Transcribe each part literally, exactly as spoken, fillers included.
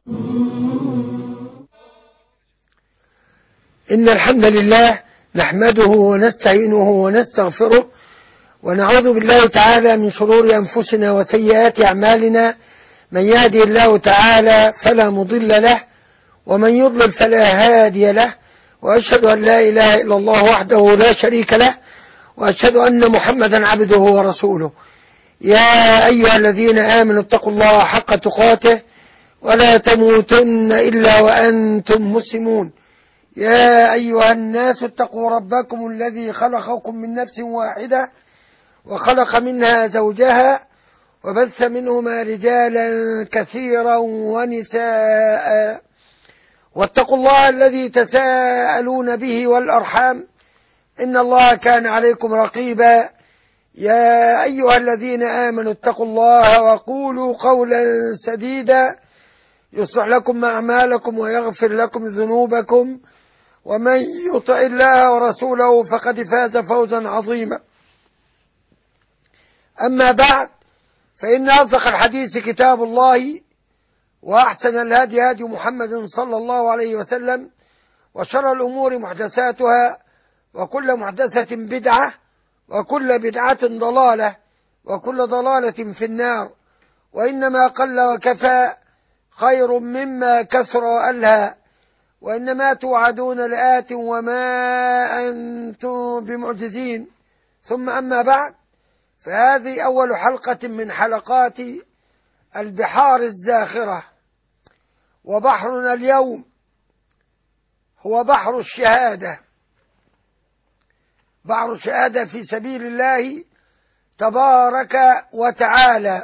إن الحمد لله نحمده ونستعينه ونستغفره ونعوذ بالله تعالى من شرور أنفسنا وسيئات أعمالنا. من يهدي الله تعالى فلا مضل له ومن يضلل فلا هادي له، وأشهد أن لا إله إلا الله وحده لا شريك له، وأشهد أن محمدا عبده ورسوله. يا أيها الذين آمنوا اتقوا الله حق تقاته ولا تموتن إلا وأنتم مسلمون. يا أيها الناس اتقوا ربكم الذي خلقكم من نفس واحدة وخلق منها زوجها وبث منهما رجالا كثيرا ونساء، واتقوا الله الذي تساءلون به والأرحام إن الله كان عليكم رقيبا. يا أيها الذين آمنوا اتقوا الله وقولوا قولا سديدا يصلح لكم أعمالكم ويغفر لكم ذنوبكم، ومن يطع الله ورسوله فقد فاز فوزا عظيما. أما بعد، فإن أصدق الحديث كتاب الله، وأحسن الهدي هدي محمد صلى الله عليه وسلم، وشر الأمور محدثاتها، وكل محدثة بدعة، وكل بدعة ضلالة، وكل ضلالة في النار. وإنما قل وكفى خير مما كثر وألهى، وإنما توعدون لآت وما أنتم بمعجزين. ثم أما بعد، فهذه أول حلقة من حلقات البحار الزاخرة، وبحرنا اليوم هو بحر الشهادة، بحر الشهادة في سبيل الله تبارك وتعالى.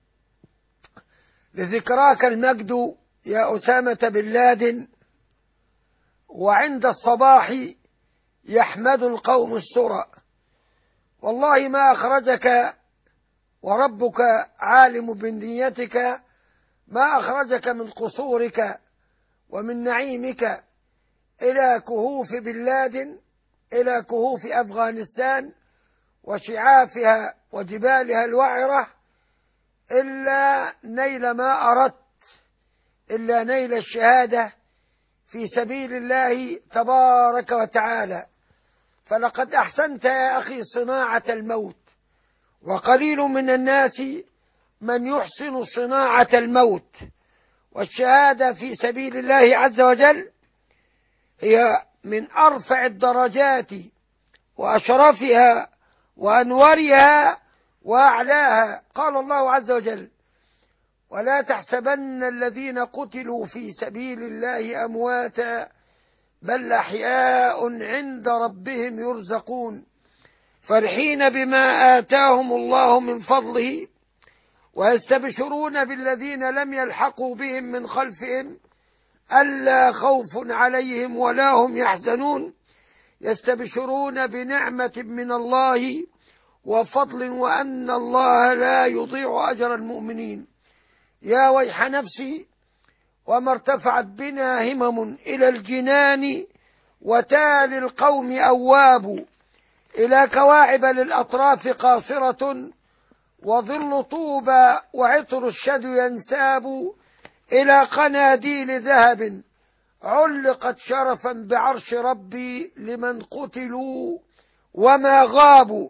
لذكراك المجد يا أسامة بن لادن، وعند الصباح يحمد القوم السرى. والله ما أخرجك وربك عالم بنيتك، ما أخرجك من قصورك ومن نعيمك إلى كهوف بلاد، إلى كهوف أفغانستان وشعافها وجبالها الوعرة، إلا نيل ما أردت، إلا نيل الشهادة في سبيل الله تبارك وتعالى. فلقد أحسنت يا أخي صناعة الموت، وقليل من الناس من يحسن صناعة الموت. والشهادة في سبيل الله عز وجل هي من أرفع الدرجات وأشرفها وأنورها وأعلاها. قال الله عز وجل: ولا تحسبن الذين قتلوا في سبيل الله أمواتا بل أحياء عند ربهم يرزقون فرحين بما آتاهم الله من فضله ويستبشرون بالذين لم يلحقوا بهم من خلفهم ألا خوف عليهم ولا هم يحزنون يستبشرون بنعمة من الله وفضل وأن الله لا يضيع أجر المؤمنين. يا ويح نفسي وما ارتفعت بنا همم إلى الجنان وتالي القوم أواب إلى كواعب للأطراف قاصرة وظل طوبى وعطر الشدو ينساب إلى قناديل ذهب علقت شرفا بعرش ربي لمن قتلوا وما غابوا.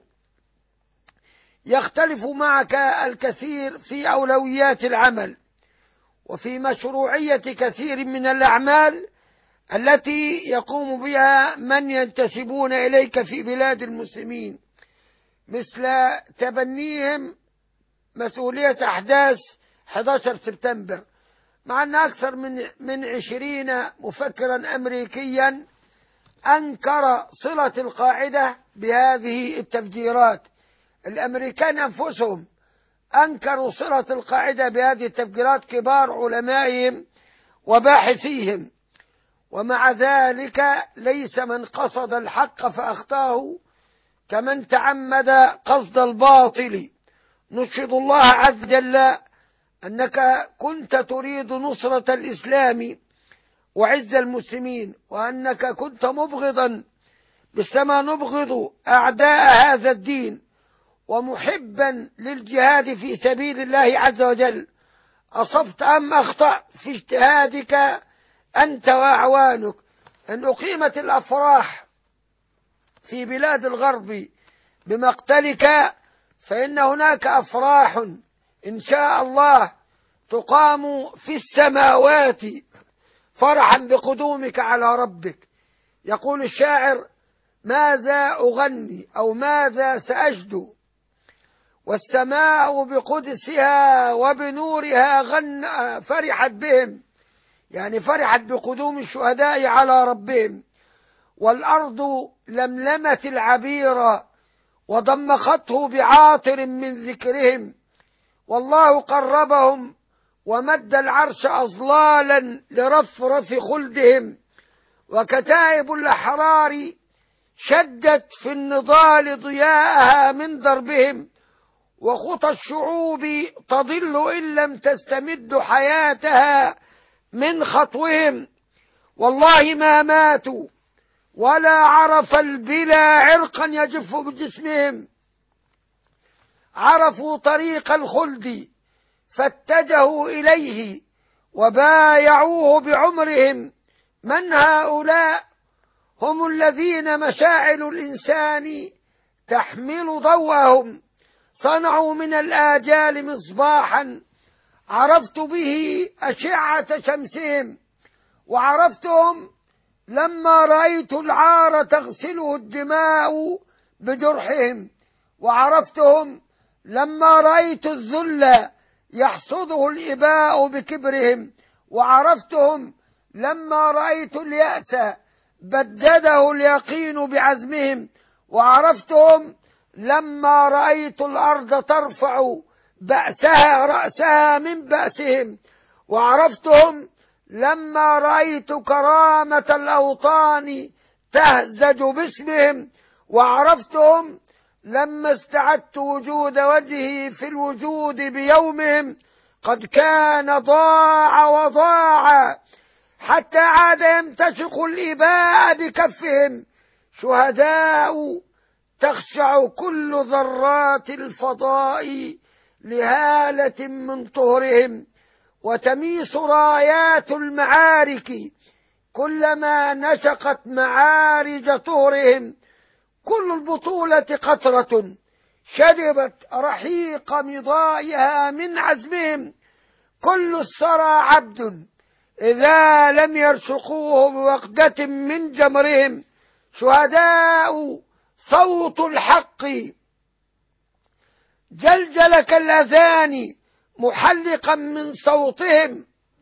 يختلف معك الكثير في أولويات العمل وفي مشروعية كثير من الأعمال التي يقوم بها من ينتسبون إليك في بلاد المسلمين، مثل تبنيهم مسؤولية أحداث أحد عشر سبتمبر، مع أن أكثر من من عشرين مفكرا أمريكيا أنكر صلة القاعدة بهذه التفجيرات. الأمريكان أنفسهم أنكروا صلة القاعدة بهذه التفجيرات، كبار علمائهم وباحثيهم. ومع ذلك ليس من قصد الحق فأخطاه كمن تعمد قصد الباطل. نشهد الله عز وجل أنك كنت تريد نصرة الإسلام وعز المسلمين، وأنك كنت مبغضا مثلما نبغض أعداء هذا الدين، ومحبا للجهاد في سبيل الله عز وجل. أصبت أم أخطأ في اجتهادك أنت وأعوانك. إن أقيمت الأفراح في بلاد الغرب بمقتلك فإن هناك أفراح إن شاء الله تقام في السماوات فرحا بقدومك على ربك. يقول الشاعر: ماذا أغني أو ماذا سأجدو والسماء بقدسها وبنورها غن فرحت بهم، يعني فرحت بقدوم الشهداء على ربهم. والأرض لملمت العبير وضمخته بعاطر من ذكرهم، والله قربهم ومد العرش أظلالا لرفرف خلدهم. وكتائب الأحرار شدت في النضال ضياءها من دربهم، وخطى الشعوب تضل إن لم تستمد حياتها من خطوهم. والله ما ماتوا ولا عرف البلا عرقا يجف بجسمهم، عرفوا طريق الخلد فاتجهوا إليه وبايعوه بعمرهم. من هؤلاء؟ هم الذين مشاعل الإنسان تحمل ضوءهم، صنعوا من الآجال مصباحا عرفت به أشعة شمسهم، وعرفتهم لما رأيت العار تغسله الدماء بجرحهم، وعرفتهم لما رأيت الذل يحصده الإباء بكبرهم، وعرفتهم لما رأيت اليأس بدده اليقين بعزمهم، وعرفتهم لما رأيت الأرض ترفع بأسها رأسها من بأسهم، وعرفتهم لما رأيت كرامة الأوطان تهزج باسمهم، وعرفتهم لما استعدت وجود وجهي في الوجود بيومهم. قد كان ضاع وضاع حتى عاد يمتشق الإباء بكفهم، شهداء تخشع كل ذرات الفضاء لهالة من طهرهم، وتميس رايات المعارك كلما نشقت معارج طهرهم. كل البطولة قطرة شربت رحيق مضائها من عزمهم، كل الثرى عبد إذا لم يرشقوه بوقدة من جمرهم. شهداء صوت الحق جلجل كالأذان محلقا من صوتهم،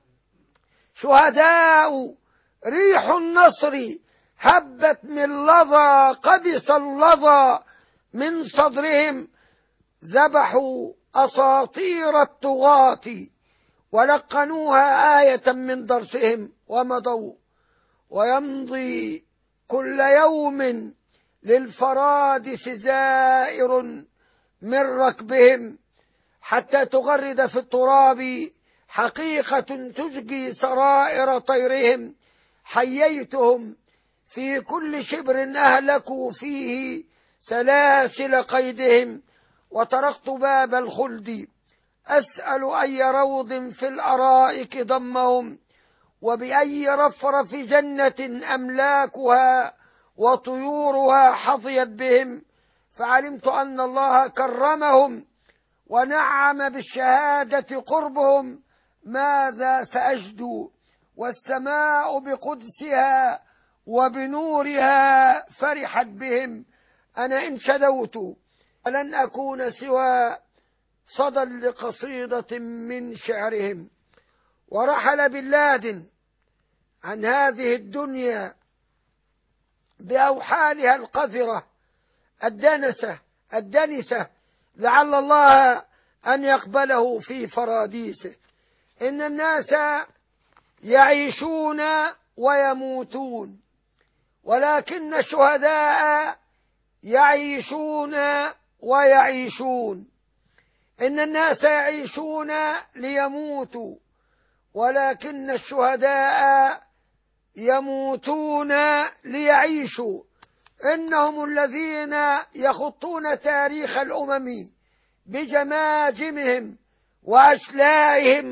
شهداء ريح النصر هبت من لظى قبس اللظى من صدرهم، ذبحوا أساطير الطغاة ولقنوها آية من درسهم ومضوا. ويمضي كل يوم للفرادس زائر من ركبهم حتى تغرد في التراب حقيقة تزجي سرائر طيرهم. حييتهم في كل شبر أهلكوا فيه سلاسل قيدهم، وطرقت باب الخلد أسأل أي روض في الأرائك ضمهم، وبأي رفرف جنة أملاكها وطيورها حظيت بهم. فعلمت أن الله كرمهم ونعم بالشهادة قربهم. ماذا سأجدو والسماء بقدسها وبنورها فرحت بهم. أنا إن شدوت فلن أكون سوى صدى لقصيدة من شعرهم. ورحل بن لادن عن هذه الدنيا بأوحالها القذرة الدنسة الدنسة، لعل الله أن يقبله في فراديسه. إن الناس يعيشون ويموتون، ولكن الشهداء يعيشون ويعيشون. إن الناس يعيشون ليموتوا، ولكن الشهداء يموتون ليعيشوا. إنهم الذين يخطون تاريخ الأمم بجماجمهم وأشلائهم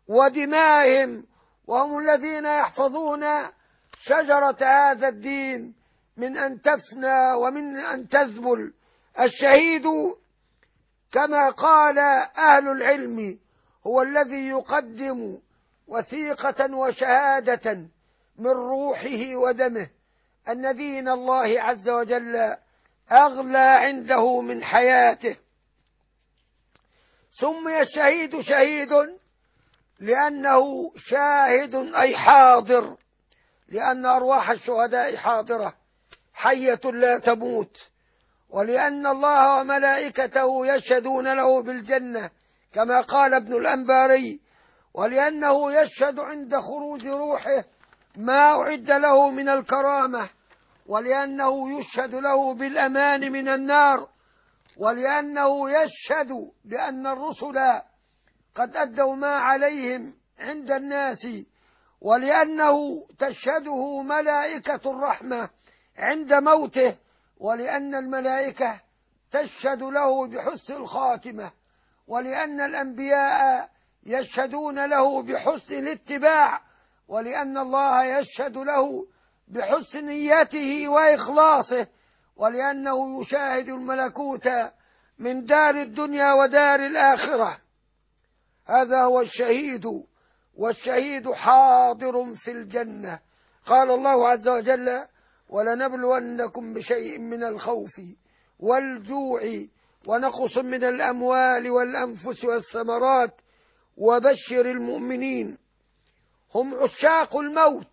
ودمائهم، وهم الذين يحفظون شجرة هذا الدين من أن تفنى ومن أن تذبل. الشهيد كما قال أهل العلم هو الذي يقدم وثيقة وشهادة من روحه ودمه أن دين الله عز وجل أغلى عنده من حياته. سمي الشهيد شهيد لأنه شاهد أي حاضر، لأن أرواح الشهداء حاضرة حية لا تموت، ولأن الله وملائكته يشهدون له بالجنة كما قال ابن الأنباري، ولأنه يشهد عند خروج روحه ما أعد له من الكرامة، ولأنه يشهد له بالأمان من النار، ولأنه يشهد بأن الرسل قد أدوا ما عليهم عند الناس، ولأنه تشهده ملائكة الرحمة عند موته، ولأن الملائكة تشهد له بحسن الخاتمة، ولأن الأنبياء يشهدون له بحسن الاتباع، ولأن الله يشهد له بحسن نيته وإخلاصه، ولأنه يشاهد الملكوت من دار الدنيا ودار الآخرة. هذا هو الشهيد، والشهيد حاضر في الجنة. قال الله عز وجل: ولنبلونكم بشيء من الخوف والجوع ونقص من الأموال والأنفس والثمرات وبشر المؤمنين. هم عشاق الموت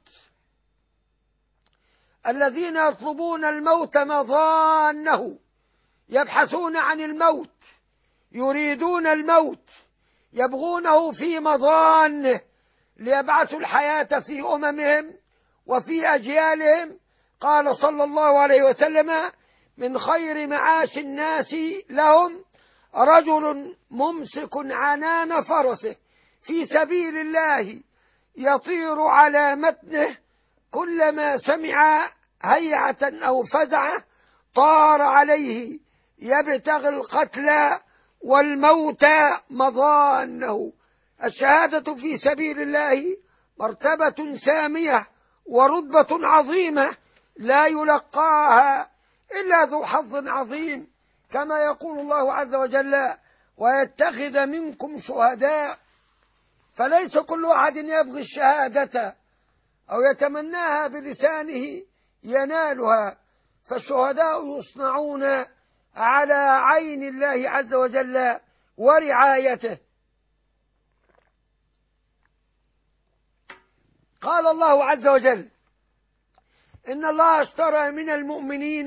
الذين يطلبون الموت مظانه، يبحثون عن الموت، يريدون الموت، يبغونه في مظانه ليبعثوا الحياة في أممهم وفي أجيالهم. قال صلى الله عليه وسلم: من خير معاش الناس لهم رجل ممسك عنان فرسه في سبيل الله يطير على متنه، كلما سمع هيعة أو فزعة طار عليه يبتغي القتل والموت مظانه. الشهادة في سبيل الله مرتبة سامية ورتبة عظيمة لا يلقاها إلا ذو حظ عظيم، كما يقول الله عز وجل: ويتخذ منكم شهداء. فليس كل أحد يبغي الشهادة أو يتمناها بلسانه ينالها، فالشهداء يصنعون على عين الله عز وجل ورعايته. قال الله عز وجل: إن الله اشترى من المؤمنين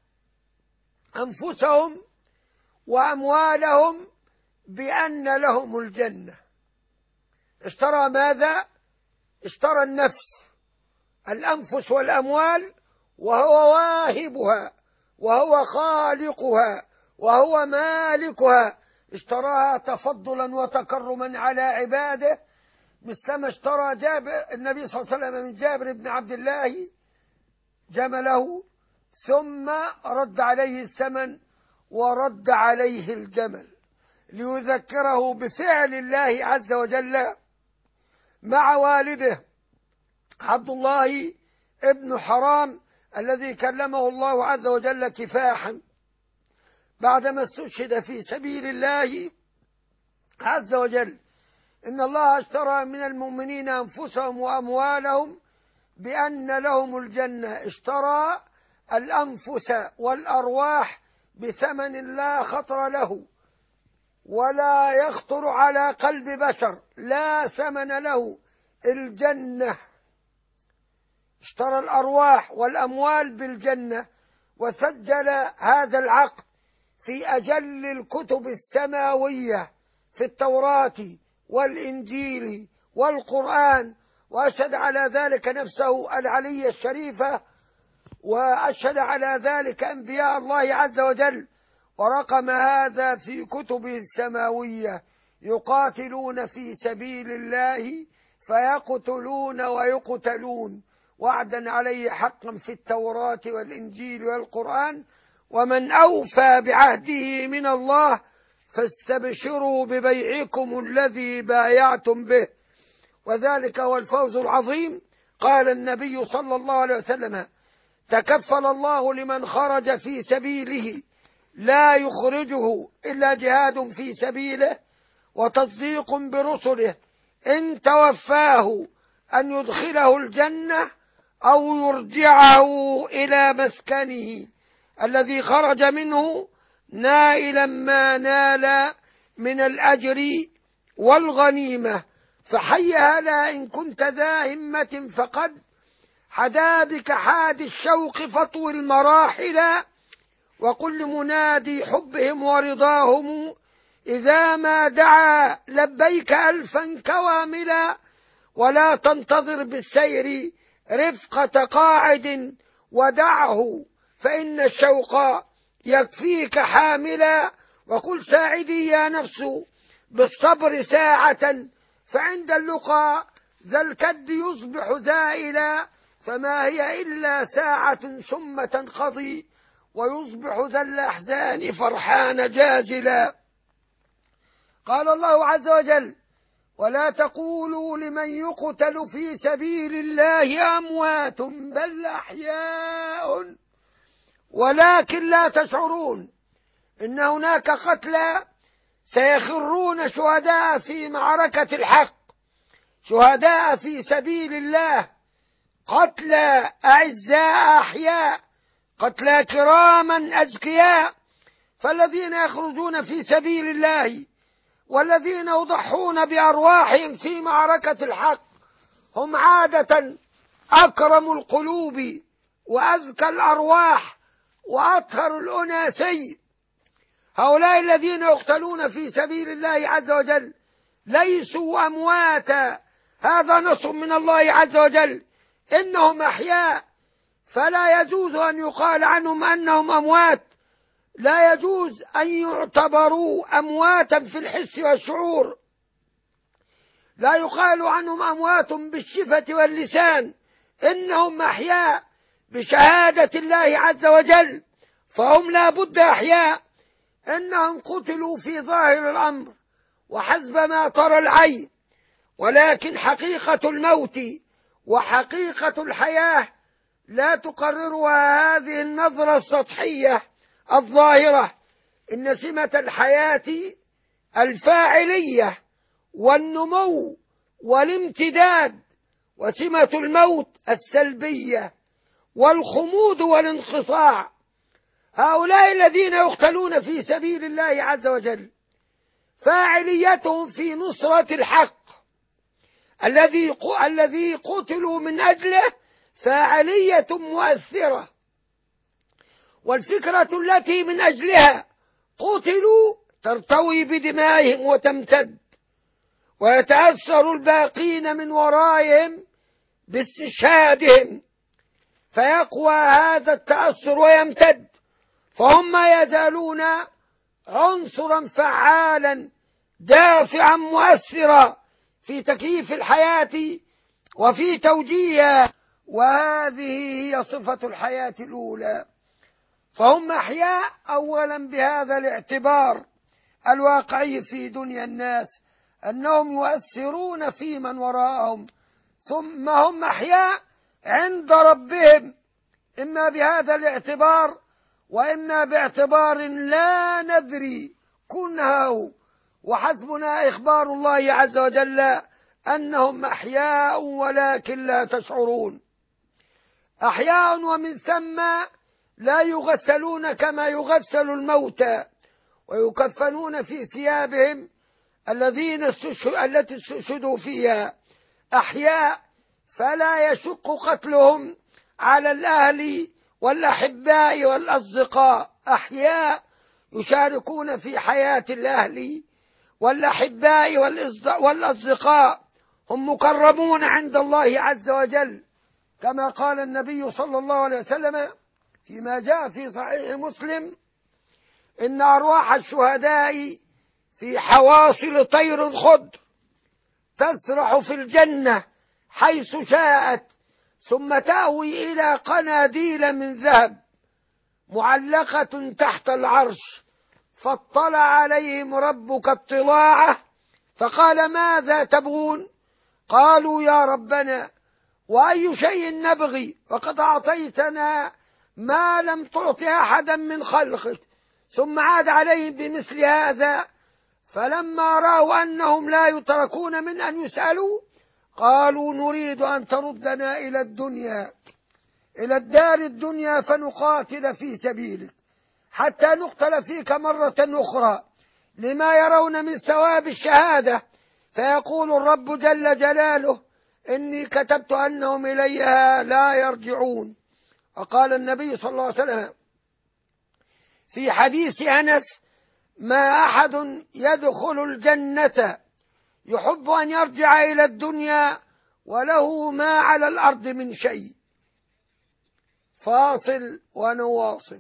أنفسهم وأموالهم بأن لهم الجنة. اشترى ماذا؟ اشترى النفس، الأنفس والأموال، وهو واهبها وهو خالقها وهو مالكها. اشتراها تفضلا وتكرما على عباده، مثلما اشترى جابر النبي صلى الله عليه وسلم من جابر بن عبد الله جمله، ثم رد عليه الثمن ورد عليه الجمل ليذكره بفعل الله عز وجل مع والده عبد الله ابن حرام الذي كلمه الله عز وجل كفاحا بعدما استشهد في سبيل الله عز وجل. إن الله اشترى من المؤمنين أنفسهم وأموالهم بأن لهم الجنة. اشترى الأنفس والأرواح بثمن لا خطر له ولا يخطر على قلب بشر، لا ثمن له، الجنة. اشترى الأرواح والأموال بالجنة، وسجل هذا العقد في أجل الكتب السماوية في التوراة والإنجيل والقرآن، وأشهد على ذلك نفسه العلي الشريفة، وأشهد على ذلك أنبياء الله عز وجل، ورقم هذا في كتبه السماوية: يقاتلون في سبيل الله فيقتلون ويقتلون، وعدا عليه حقا في التوراة والإنجيل والقرآن. ومن أوفى بعهده من الله فاستبشروا ببيعكم الذي بايعتم به. وذلك هو الفوز العظيم. قال النبي صلى الله عليه وسلم: تكفل الله لمن خرج في سبيله لا يخرجه إلا جهاد في سبيله وتصديق برسله إن توفاه أن يدخله الجنة أو يرجعه إلى مسكنه الذي خرج منه نائلا ما نال من الأجر والغنيمة. فحي هلا إن كنت ذا همة فقد حدا بك حاد الشوق فطو المراحل، وقل لمنادي حبهم ورضاهم إذا ما دعا لبيك ألفا كواملا، ولا تنتظر بالسير رفقة قاعد ودعه فإن الشوق يكفيك حاملا، وقل ساعدي يا نفس بالصبر ساعة فعند اللقى ذا الكد يصبح زائلا، فما هي إلا ساعة ثم تنقضي ويصبح ذا الأحزان فرحان جازلا. قال الله عز وجل: ولا تقولوا لمن يقتل في سبيل الله أموات بل أحياء ولكن لا تشعرون. إن هناك قتلى سيخرون شهداء في معركة الحق، شهداء في سبيل الله، قتلى أعزاء أحياء، قتلى كراما أزكياء. فالذين يخرجون في سبيل الله والذين يضحون بأرواحهم في معركة الحق هم عادة أكرم القلوب وأزكى الأرواح وأطهر الأناسي. هؤلاء الذين يقتلون في سبيل الله عز وجل ليسوا أمواتا، هذا نصر من الله عز وجل، إنهم أحياء، فلا يجوز أن يقال عنهم أنهم أموات، لا يجوز أن يعتبروا أمواتا في الحس والشعور، لا يقال عنهم أموات بالشفة واللسان، إنهم أحياء بشهادة الله عز وجل، فهم لا بد أحياء. إنهم قتلوا في ظاهر الأمر وحسب ما ترى العين، ولكن حقيقة الموت وحقيقة الحياة لا تقررها هذه النظرة السطحية الظاهرة. إن سمة الحياة الفاعلية والنمو والامتداد، وسمة الموت السلبية والخمود والانقطاع. هؤلاء الذين يقتلون في سبيل الله عز وجل فاعليتهم في نصرة الحق الذي الذي قتلوا من أجله فاعلية مؤثرة، والفكرة التي من أجلها قتلوا ترتوي بدمائهم وتمتد، ويتأثر الباقين من ورائهم باستشهادهم، فيقوى هذا التأثر ويمتد، فهم ما يزالون عنصرا فعالا دافعا مؤثرا في تكييف الحياة وفي توجيهها، وهذه هي صفة الحياة الأولى. فهم أحياء أولا بهذا الاعتبار الواقعي في دنيا الناس أنهم يؤثرون في من وراءهم، ثم هم أحياء عند ربهم، إما بهذا الاعتبار وإما باعتبار لا ندري كنه، وحسبنا إخبار الله عز وجل أنهم أحياء ولكن لا تشعرون. أحياء ومن ثم لا يغسلون كما يغسل الموتى، ويكفنون في ثيابهم الذين التي استشهدوا فيها. أحياء فلا يشق قتلهم على الأهل والأحباء والأصدقاء، أحياء يشاركون في حياة الأهل والأحباء والأصدقاء، هم مكرمون عند الله عز وجل، كما قال النبي صلى الله عليه وسلم فيما جاء في صحيح مسلم: إن أرواح الشهداء في حواصل طير خضر تسرح في الجنة حيث شاءت، ثم تأوي إلى قناديل من ذهب معلقة تحت العرش، فاطلع عليهم ربك اطلاعه فقال: ماذا تبغون؟ قالوا يا ربنا وأي شيء نبغي وقد أعطيتنا ما لم تعط أحدا من خلقك، ثم عاد عليهم بمثل هذا. فلما رأوا أنهم لا يتركون من أن يسألوا قالوا نريد أن تردنا إلى الدنيا، إلى الدار الدنيا، فنقاتل في سبيلك حتى نقتل فيك مرة أخرى لما يرون من ثواب الشهادة. فيقول الرب جل جلاله إني كتبت أنهم إليها لا يرجعون. وقال النبي صلى الله عليه وسلم في حديث أنس ما أحد يدخل الجنة يحب أن يرجع إلى الدنيا وله ما على الأرض من شيء. فاصل ونواصل.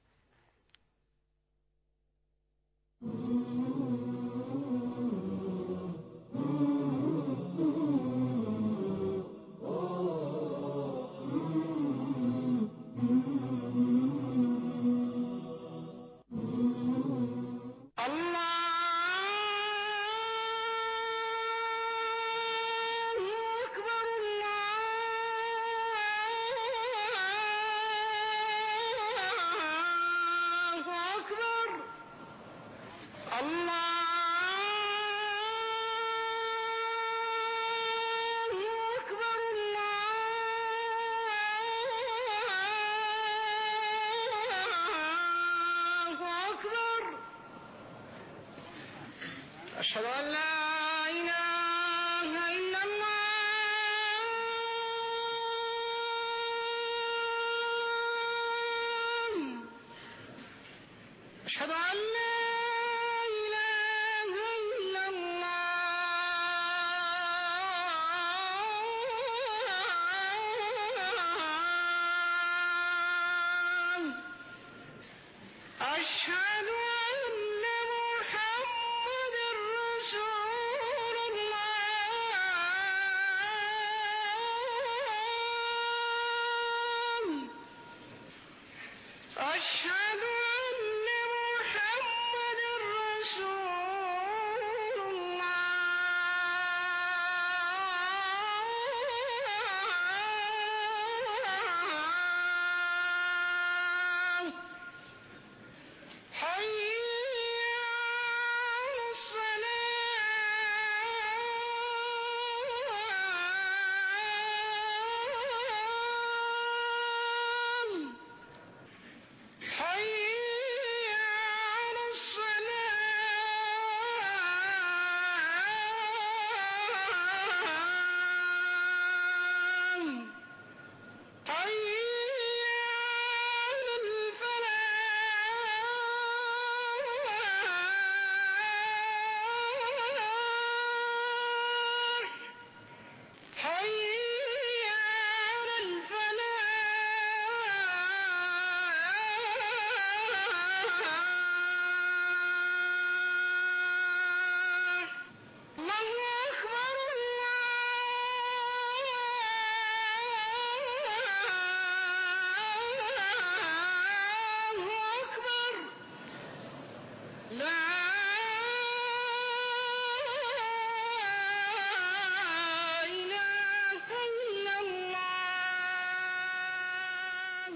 أشهد أن لا إله إلا الله أشهد أن لا إله إلا الله أشهد أن محمد رسول الله أشهد أن محمد رسول الله حي على الصلاة حي على الصلاة حي على الفلاح حي على الفلاح الله أكبر الله أكبر لا إله إلا الله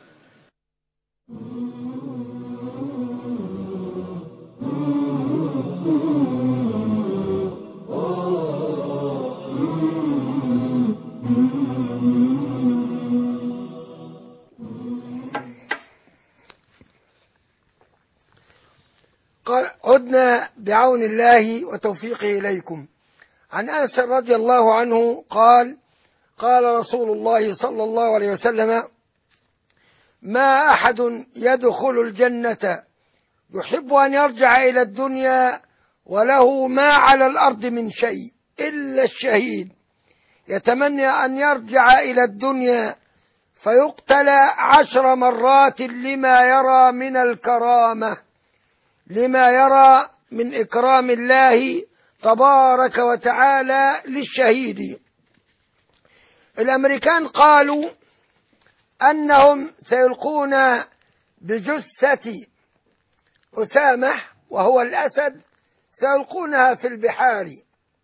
قال عدنا بعون الله وتوفيقه إليكم. عن أنس رضي الله عنه قال قال رسول الله صلى الله عليه وسلم ما أحد يدخل الجنة يحب أن يرجع إلى الدنيا وله ما على الأرض من شيء إلا الشهيد يتمنى أن يرجع إلى الدنيا فيقتل عشر مرات لما يرى من الكرامة، لما يرى من إكرام الله تبارك وتعالى للشهيد. الأمريكان قالوا أنهم سيلقون بجثة أسامة وهو الأسد، سيلقونها في البحار،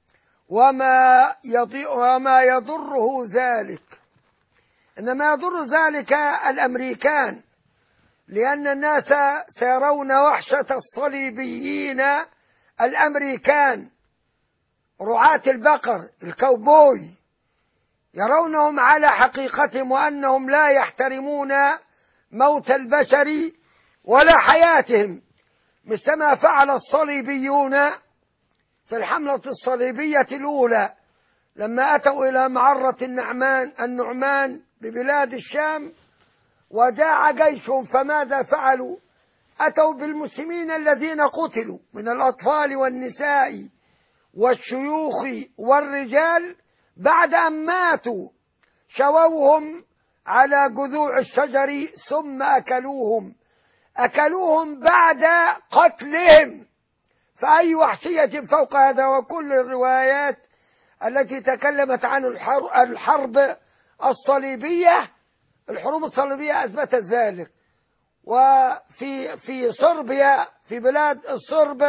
وما وما يضره ذلك، إنما يضر ذلك الأمريكان، لأن الناس سيرون وحشة الصليبيين الأمريكان رعاة البقر الكوبوي، يرونهم على حقيقتهم وأنهم لا يحترمون موت البشر ولا حياتهم، مثلما فعل الصليبيون في الحملة الصليبية الأولى لما أتوا إلى معرة النعمان النعمان ببلاد الشام وجاع جيشهم، فماذا فعلوا؟ أتوا بالمسلمين الذين قتلوا من الأطفال والنساء والشيوخ والرجال بعد أن ماتوا، شووهم على جذوع الشجر ثم أكلوهم أكلوهم بعد قتلهم. فأي وحشية فوق هذا؟ وكل الروايات التي تكلمت عن الحرب الصليبية الحروب الصليبية أثبتت ذلك. وفي في صربيا، في بلاد الصرب،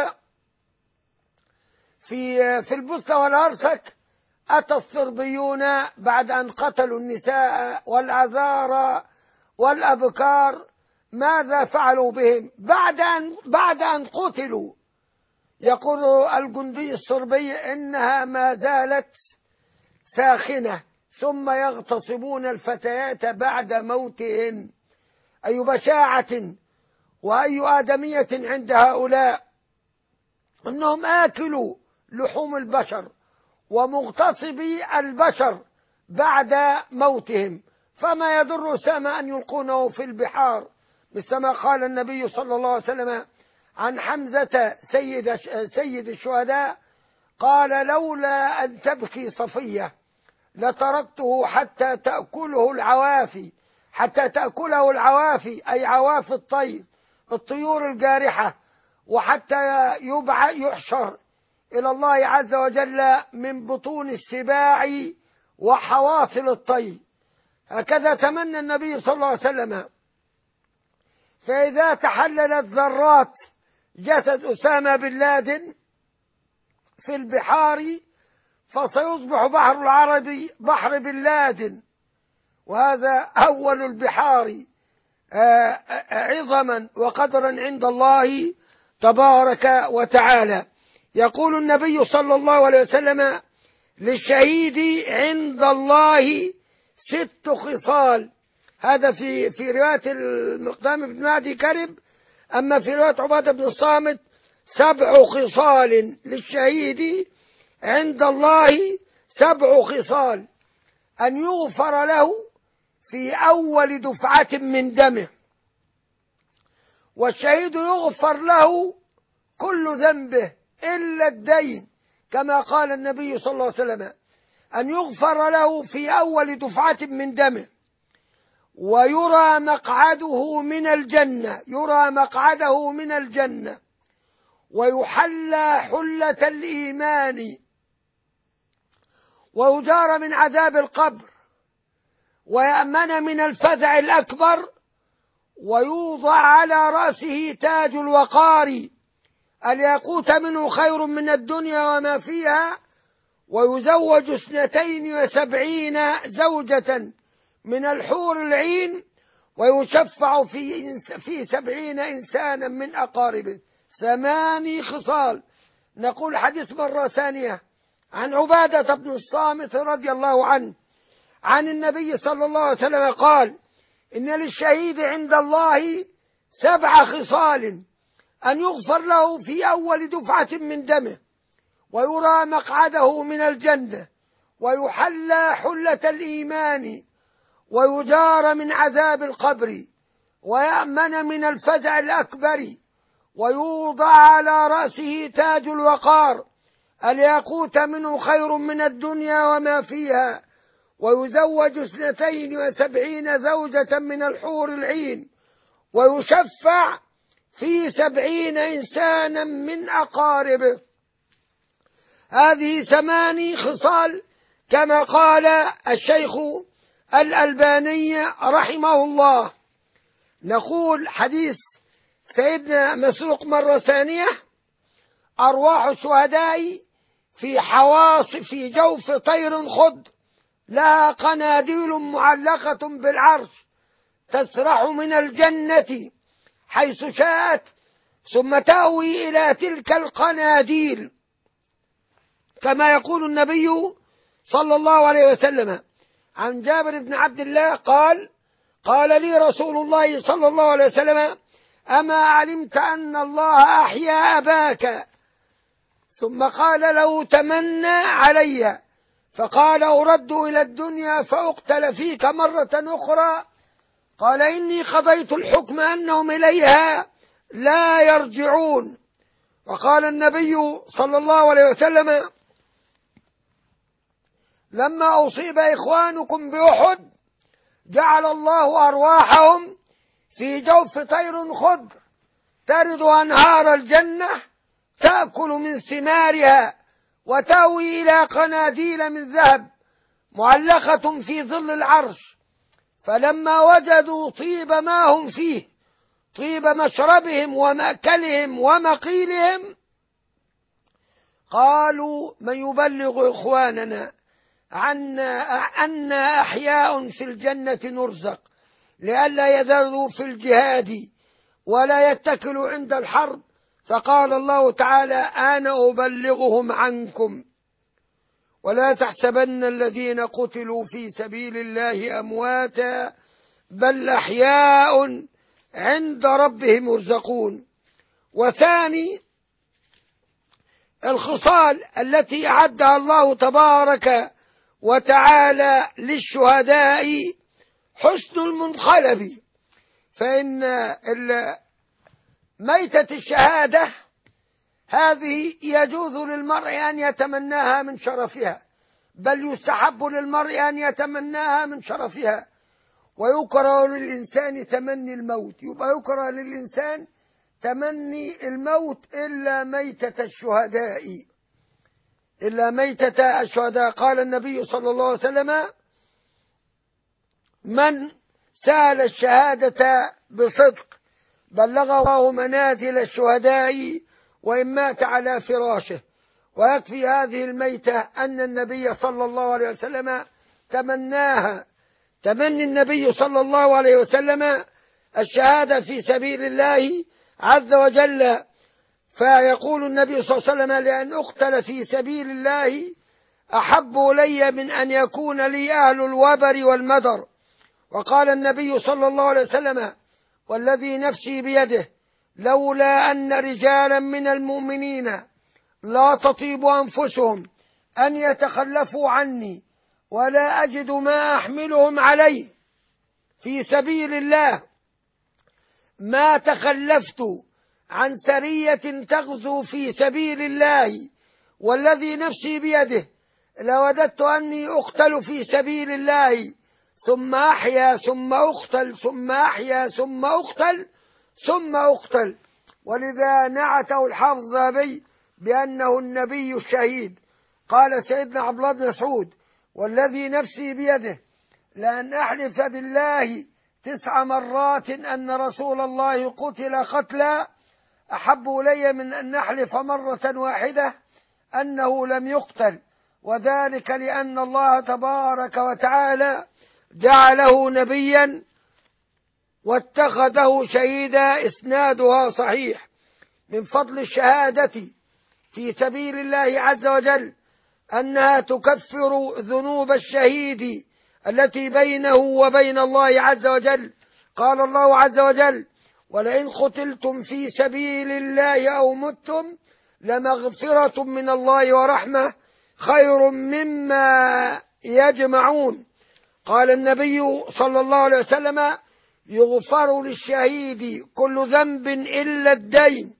في في البوسنة والهرسك، أتى الصربيون بعد أن قتلوا النساء والعذارى والأبكار، ماذا فعلوا بهم بعد أن بعد أن قتلوا؟ يقول الجندي الصربي إنها ما زالت ساخنة، ثم يغتصبون الفتيات بعد موتهن. أي بشاعة وأي آدمية عند هؤلاء، أنهم آكلوا لحوم البشر ومغتصبي البشر بعد موتهم. فما يضر سام أن يلقونه في البحار، مثلما قال النبي صلى الله عليه وسلم عن حمزة سيد سيد الشهداء، قال لولا أن تبكي صفية لتركته حتى تأكله العوافي حتى تأكله العوافي أي عواف الطير الطيور الجارحة، وحتى يبع يحشر إلى الله عز وجل من بطون السباع وحواصل الطير. هكذا تمنى النبي صلى الله عليه وسلم. فإذا تحللت ذرات جسد أسامة بن لادن في البحار فسيصبح بحر العربي بحر بن لادن، وهذا أول البحار عظما وقدرا عند الله تبارك وتعالى. يقول النبي صلى الله عليه وسلم للشهيد عند الله ست خصال، هذا في في رواية المقدام بن معدي كرب، أما في رواية عبادة بن الصامت سبع خصال للشهيد عند الله، سبع خصال: أن يغفر له في أول دفعة من دمه، والشهيد يغفر له كل ذنبه إلا الدين، كما قال النبي صلى الله عليه وسلم أن يغفر له في أول دفعة من دمه، ويرى مقعده من الجنة يرى مقعده من الجنة ويحلى حلة الإيمان، ويجار من عذاب القبر، ويأمن من الفزع الأكبر، ويوضع على رأسه تاج الوقار، الياقوت منه خير من الدنيا وما فيها، ويزوج اثنتين وسبعين زوجة من الحور العين، ويشفع في في سبعين إنسانا من أقاربه. ثماني خصال. نقول حديث مرة ثانية عن عبادة بن الصامت رضي الله عنه عن النبي صلى الله عليه وسلم قال: إن للشهيد عند الله سبع خصال: أن يغفر له في أول دفعة من دمه، ويرى مقعده من الجنة، ويحلى حلة الإيمان، ويجار من عذاب القبر، ويأمن من الفزع الأكبر، ويوضع على رأسه تاج الوقار، الياقوت منه خير من الدنيا وما فيها، ويزوج اثنتين وسبعين زوجة من الحور العين، ويشفع في سبعين إنسانا من أقاربه. هذه ثماني خصال كما قال الشيخ الألباني رحمه الله. نقول حديث سيدنا مسروق مرة ثانية: أرواح الشهداء في حواص في جوف طير خضر لها قناديل معلقة بالعرش تسرح من الجنة حيث شاءت ثم تأوي إلى تلك القناديل، كما يقول النبي صلى الله عليه وسلم عن جابر بن عبد الله قال: قال لي رسول الله صلى الله عليه وسلم: أما علمت أن الله أحيا أباك؟ ثم قال له: تمنى علي. فقال: أرد إلى الدنيا فأقتل فيك مرة أخرى؟ قال: إني قضيت الحكم أنهم إليها لا يرجعون. وقال النبي صلى الله عليه وسلم: لما أصيب إخوانكم بأحد جعل الله أرواحهم في جوف طير خضر ترد أنهار الجنة تأكل من ثمارها وتأوي إلى قناديل من ذهب معلقة في ظل العرش. فلما وجدوا طيب ما هم فيه، طيب مشربهم ومأكلهم ومقيلهم، قالوا: من يبلغ إخواننا عنا أنا أحياء في الجنة نرزق، لئلا يذروا في الجهاد ولا يتكلوا عند الحرب. فقال الله تعالى: أنا أبلغهم عنكم. ولا تحسبن الذين قتلوا في سبيل الله أمواتا بل أحياء عند ربهم يرزقون. وثاني الخصال التي أعدها الله تبارك وتعالى للشهداء حسن المنقلب، فإن ميتة الشهادة هذه يجوز للمرء أن يتمناها من شرفها، بل يستحب للمرء أن يتمناها من شرفها، ويكره للإنسان تمني الموت. يبقى يكره للإنسان تمني الموت إلا ميتة الشهداء، إلا ميتة الشهداء. قال النبي صلى الله عليه وسلم: من سأل الشهادة بصدق بلغه الله منازل الشهداء وإن مات على فراشه. ويكفي هذه الميتة أن النبي صلى الله عليه وسلم تمناها، تمني النبي صلى الله عليه وسلم الشهادة في سبيل الله عز وجل. فيقول النبي صلى الله عليه وسلم: لأن أقتل في سبيل الله أحب إلي من أن يكون لي أهل الوبر والمدر. وقال النبي صلى الله عليه وسلم: والذي نفسي بيده لولا أن رجالا من المؤمنين لا تطيب أنفسهم أن يتخلفوا عني ولا أجد ما أحملهم عليه في سبيل الله ما تخلفت عن سرية تغزو في سبيل الله، والذي نفسي بيده لوددت أني أقتل في سبيل الله ثم أحيا ثم أقتل ثم أحيا ثم أقتل ثم أقتل. ولذا نعته الحافظ الذهبي بأنه النبي الشهيد. قال سيدنا عبد الله بن مسعود: والذي نفسي بيده لأن أحلف بالله تسع مرات أن رسول الله قتل قتلا أحب إلي من أن نحلف مرة واحدة أنه لم يقتل، وذلك لأن الله تبارك وتعالى جعله نبيا واتخذه شهيدا. إسنادها صحيح. من فضل الشهادة في سبيل الله عز وجل أنها تكفر ذنوب الشهيد التي بينه وبين الله عز وجل. قال الله عز وجل: ولئن قتلتم في سبيل الله أو متم لمغفرة من الله ورحمة خير مما يجمعون. قال النبي صلى الله عليه وسلم: يغفر للشهيد كل ذنب إلا الدين.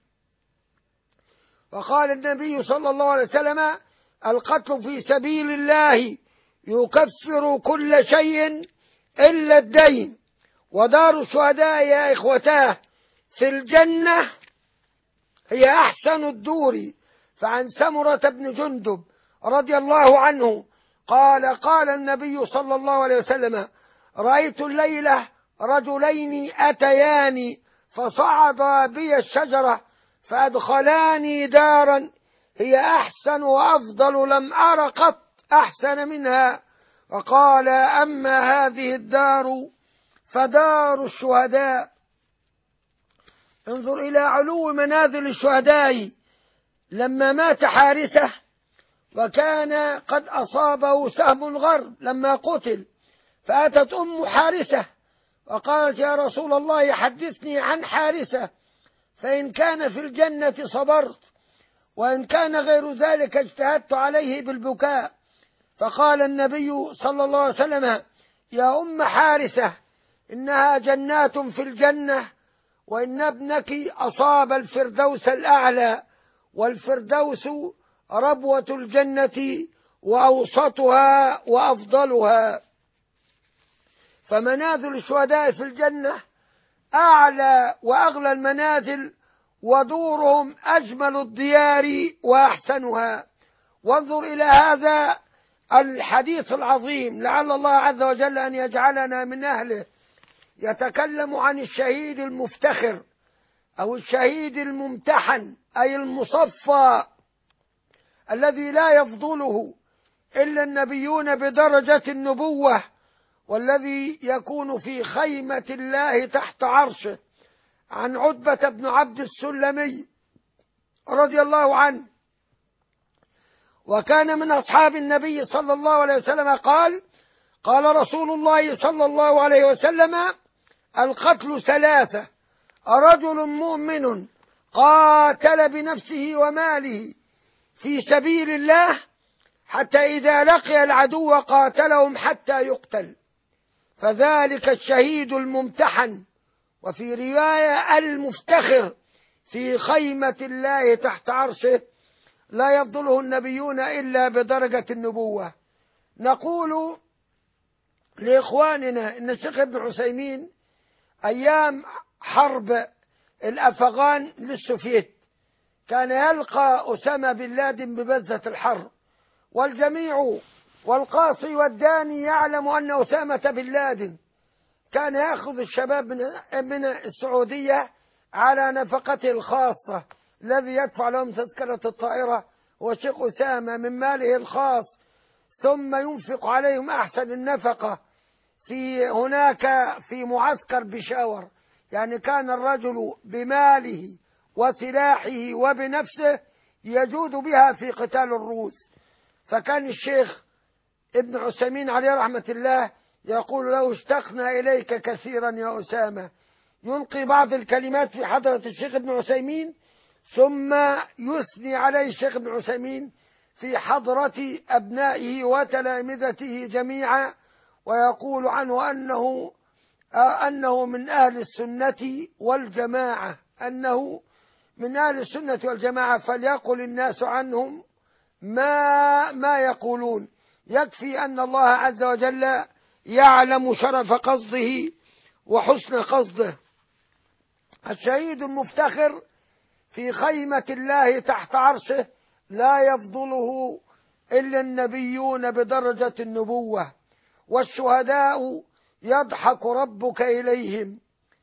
وقال النبي صلى الله عليه وسلم: القتل في سبيل الله يكفر كل شيء إلا الدين. ودار الشهداء يا إخوتاه في الجنة هي أحسن الدور. فعن سمرة بن جندب رضي الله عنه قال: قال النبي صلى الله عليه وسلم: رأيت الليلة رجلين أتياني فصعدا بي الشجرة فأدخلاني دارا هي أحسن وأفضل، لم أر قط أحسن منها. وقال: أما هذه الدار فدار الشهداء. انظر إلى علو منازل الشهداء. لما مات حارثة وكان قد أصابه سهم غرب لما قتل، فأتت أم حارثة وقالت: يا رسول الله حدثني عن حارثة، فإن كان في الجنة صبرت، وإن كان غير ذلك اجتهدت عليه بالبكاء. فقال النبي صلى الله عليه وسلم: يا أم حارثة، إنها جنات في الجنة، وإن ابنك أصاب الفردوس الأعلى، والفردوس ربوة الجنة وأوسطها وأفضلها. فمنازل الشهداء في الجنة أعلى وأغلى المنازل، ودورهم أجمل الديار وأحسنها. وانظر إلى هذا الحديث العظيم، لعل الله عز وجل أن يجعلنا من أهله. يتكلم عن الشهيد المفتخر أو الشهيد الممتحن، أي المصفى، الذي لا يفضله إلا النبيون بدرجة النبوة، والذي يكون في خيمة الله تحت عرشه. عن عتبة بن عبد السلمي رضي الله عنه، وكان من أصحاب النبي صلى الله عليه وسلم، قال: قال رسول الله صلى الله عليه وسلم: القتل ثلاثة: رجل مؤمن قاتل بنفسه وماله في سبيل الله حتى إذا لقي العدو قاتلهم حتى يقتل، فذلك الشهيد الممتحن. وفي رواية: المفتخر في خيمة الله تحت عرشه، لا يفضله النبيون إلا بدرجة النبوة. نقول لإخواننا إن الشيخ ابن عثيمين أيام حرب الأفغان للسوفيت كان يلقى أسامة بن لادن ببزة الحرب، والجميع والقاصي والداني يعلم أن أسامة بن لادن كان يأخذ الشباب من السعودية على نفقته الخاصة، الذي يدفع لهم تذكرة الطائرة وشيخ أسامة من ماله الخاص، ثم ينفق عليهم أحسن النفقة في هناك في معسكر بشاور. يعني كان الرجل بماله وسلاحه وبنفسه يجود بها في قتال الروس. فكان الشيخ ابن عثيمين عليه رحمة الله يقول له: اشتقنا إليك كثيرا يا أسامة. يلقي بعض الكلمات في حضرة الشيخ ابن عثيمين، ثم يثني عليه الشيخ ابن عثيمين في حضرة أبنائه وتلامذته جميعا، ويقول عنه أنه أنه من أهل السنة والجماعة، أنه من أهل السنة والجماعة، فليقل الناس عنهم ما ما يقولون. يكفي أن الله عز وجل يعلم شرف قصده وحسن قصده. الشهيد المفتخر في خيمة الله تحت عرشه لا يفضله إلا النبيون بدرجة النبوة. والشهداء يضحك ربك إليهم.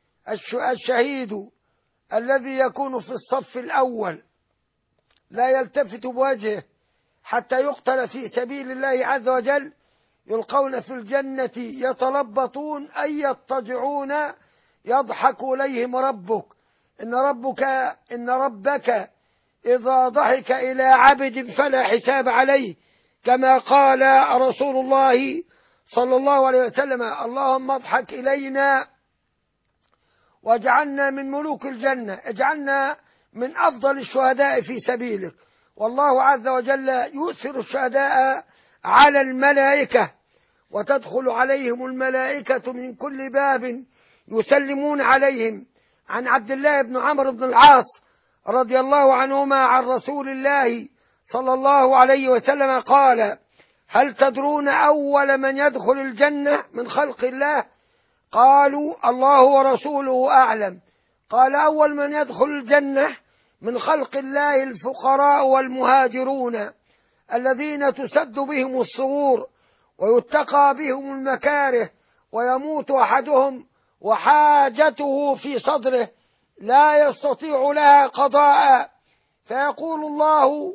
الشهيد الذي يكون في الصف الأول لا يلتفت بوجهه حتى يقتل في سبيل الله عز وجل، يلقون في الجنة يتلبطون أي يضطجعون، يضحك إليهم ربك. إن ربك إن ربك إذا ضحك إلى عبد فلا حساب عليه، كما قال رسول الله صلى الله عليه وسلم: اللهم اضحك إلينا واجعلنا من ملوك الجنة، اجعلنا من أفضل الشهداء في سبيلك. والله عز وجل يؤثر الشهداء على الملائكة، وتدخل عليهم الملائكة من كل باب يسلمون عليهم. عن عبد الله بن عمرو بن العاص رضي الله عنهما عن رسول الله صلى الله عليه وسلم قال: هل تدرون أول من يدخل الجنة من خلق الله؟ قالوا: الله ورسوله أعلم. قال: أول من يدخل الجنة من خلق الله الفقراء والمهاجرون، الذين تسد بهم الصغور ويتقى بهم المكاره، ويموت أحدهم وحاجته في صدره لا يستطيع لها قضاء، فيقول الله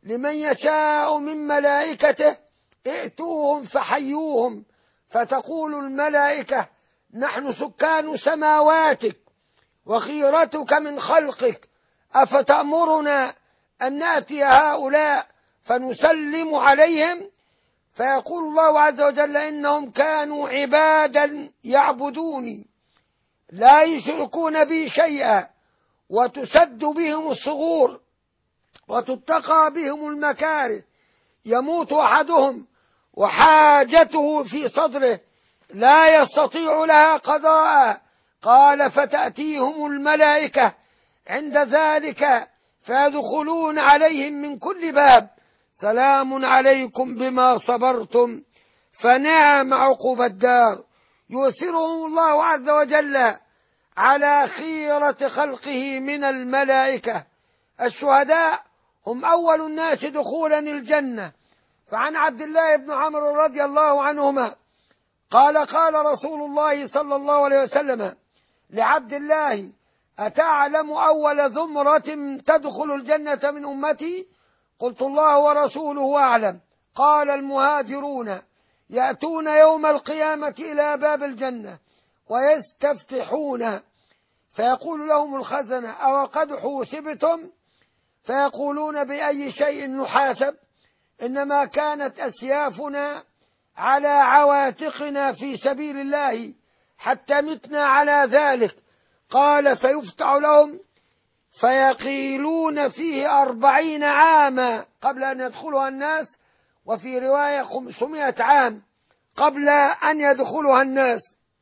لمن يشاء من ملائكته ائتوهم فحيوهم، فتقول الملائكة نحن سكان سماواتك وخيرتك من خلقك، أفتأمرنا أن نأتي هؤلاء فنسلم عليهم؟ فيقول الله عز وجل إنهم كانوا عبادا يعبدوني لا يشركون بي شيئا، وتسد بهم الصغور وتتقى بهم المكاره، يموت أحدهم وحاجته في صدره لا يستطيع لها قضاء، قال فتأتيهم الملائكة عند ذلك فيدخلون عليهم من كل باب سلام عليكم بما صبرتم فنعم عقب الدار. يؤثرهم الله عز وجل على خيرة خلقه من الملائكة. الشهداء هم أول الناس دخولا الجنة. فعن عبد الله بن عمرو رضي الله عنهما قال قال رسول الله صلى الله عليه وسلم لعبد الله أتعلم أول زمرة تدخل الجنة من أمتي؟ قلت الله ورسوله أعلم. قال المهاجرون يأتون يوم القيامة إلى باب الجنة ويستفتحون فيقول لهم الخزنة أو قد حوسبتم؟ فيقولون بأي شيء نحاسب؟ إنما كانت أسيافنا على عواتقنا في سبيل الله حتى متنا على ذلك. قال فيفتح لهم فيقيلون فيه أربعين عاما قبل أن يدخلها الناس، وفي رواية خمسمائة عام قبل أن يدخلها الناس.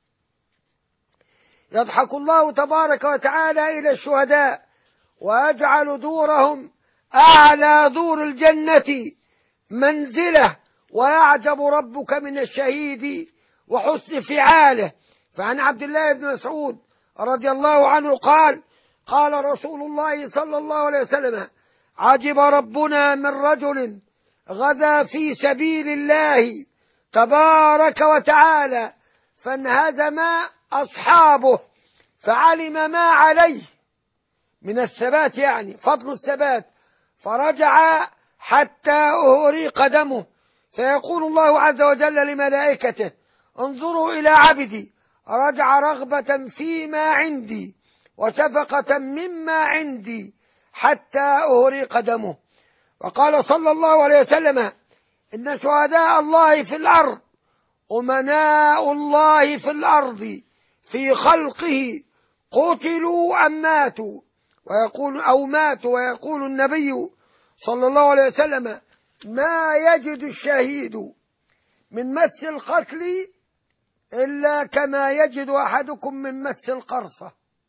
يضحك الله تبارك وتعالى إلى الشهداء ويجعل دورهم أعلى دور الجنة منزله، ويعجب ربك من الشهيد وحسن فعاله. فعن عبد الله بن مسعود رضي الله عنه قال قال رسول الله صلى الله عليه وسلم عجب ربنا من رجل غدا في سبيل الله تبارك وتعالى فانهزم أصحابه فعلم ما عليه من الثبات، يعني فضل الثبات، فرجع حتى أهريق دمه، فيقول الله عز وجل لملائكته انظروا إلى عبدي رجع رغبة فيما عندي وشفقة مما عندي حتى أهريق دمه. وقال صلى الله عليه وسلم إن شهداء الله في الأرض أمناء الله في الأرض في خلقه قتلوا أم ماتوا ويقول أو ماتوا ويقول النبي صلى الله عليه وسلم ما يجد الشهيد من مس القتل إلا كما يجد أحدكم من مس القرصة.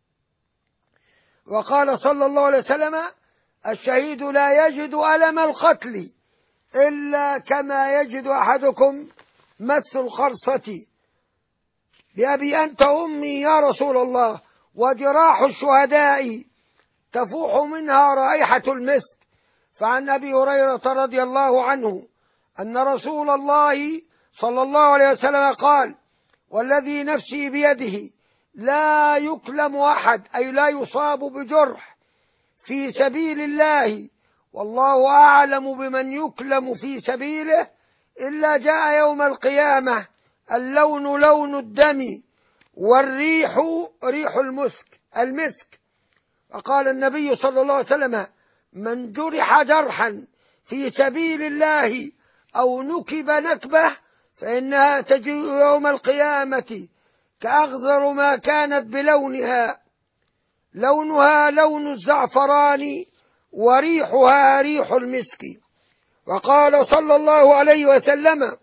وقال صلى الله عليه وسلم الشهيد لا يجد ألم القتل إلا كما يجد أحدكم مس القرصة. بأبي أنت أمي يا رسول الله، وجراح الشهداء تفوح منها رائحة المسك. فعن أبي هريرة رضي الله عنه أن رسول الله صلى الله عليه وسلم قال والذي نفسي بيده لا يكلم أحد أي لا يصاب بجرح في سبيل الله والله أعلم بمن يكلم في سبيله إلا جاء يوم القيامة اللون لون الدم والريح ريح المسك المسك. وقال النبي صلى الله عليه وسلم من جرح جرحا في سبيل الله أو نكب نكبة فإنها تجيء يوم القيامة كأغذر ما كانت بلونها لونها لون الزعفران وريحها ريح المسك. وقال صلى الله عليه وسلم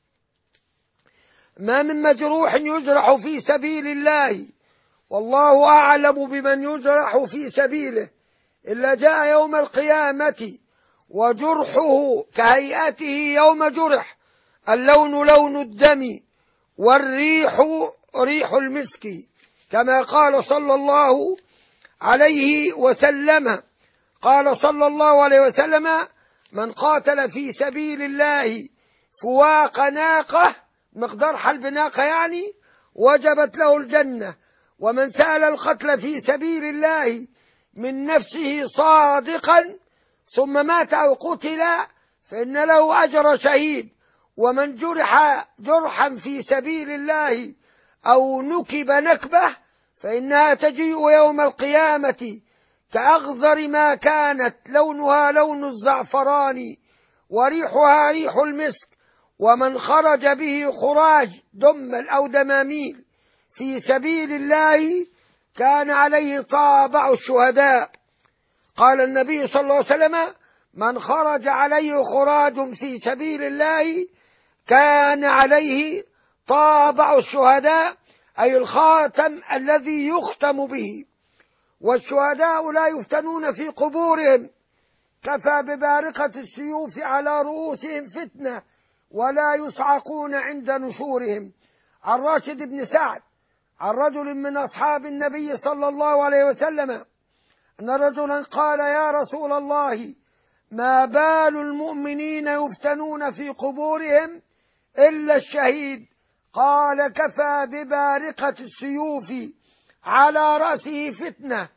ما من مجروح يجرح في سبيل الله والله أعلم بمن يجرح في سبيله إلا جاء يوم القيامة وجرحه كهيئته يوم جرح اللون لون الدم والريح ريح المسك كما قال صلى الله عليه وسلم. قال صلى الله عليه وسلم من قاتل في سبيل الله فواق ناقة مقدار حلب ناقة يعني وجبت له الجنة، ومن سأل القتل في سبيل الله من نفسه صادقا ثم مات أو قتل فإن له أجر شهيد. ومن جرح جرحا في سبيل الله أو نكب نكبة فإنها تجيء يوم القيامة كأغذر ما كانت، لونها لون الزعفران وريحها ريح المسك. ومن خرج به خراج دما أو دماميل في سبيل الله كان عليه طابع الشهداء. قال النبي صلى الله عليه وسلم: من خرج عليه خراج في سبيل الله كان عليه طابع الشهداء، أي الخاتم الذي يختم به. والشهداء لا يفتنون في قبورهم، كفى ببارقة السيوف على رؤوسهم فتنة ولا يصعقون عند نشورهم. عن راشد بن سعد عن رجل من أصحاب النبي صلى الله عليه وسلم أن رجلا قال: يا رسول الله، ما بال المؤمنين يفتنون في قبورهم إلا الشهيد؟ قال: كفى ببارقة السيوف على رأسه فتنة.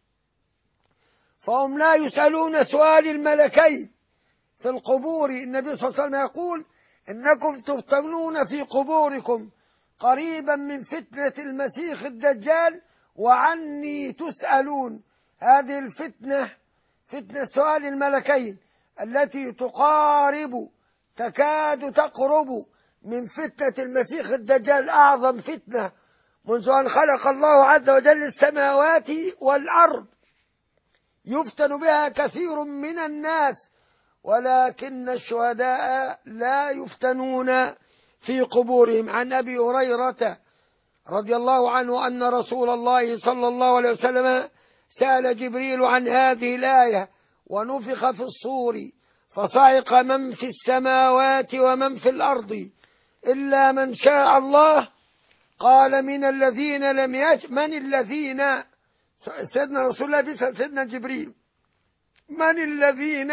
فهم لا يسألون سؤال الملكين في القبور. النبي صلى الله عليه وسلم يقول: إنكم تفتنون في قبوركم قريبا من فتنة المسيح الدجال وعني تسألون. هذه الفتنة فتنة سؤال الملكين التي تقارب تكاد تقرب من فتنة المسيح الدجال، أعظم فتنة منذ أن خلق الله عز وجل السماوات والأرض، يفتن بها كثير من الناس، ولكن الشهداء لا يفتنون في قبورهم. عن أبي هريرة رضي الله عنه أن رسول الله صلى الله عليه وسلم سأل جبريل عن هذه الآية: ونفخ في الصور فصعق من في السماوات ومن في الأرض إلا من شاء الله. قال: من الذين لم يش من الذين سيدنا رسول الله بيسأل سيدنا جبريل: من الذين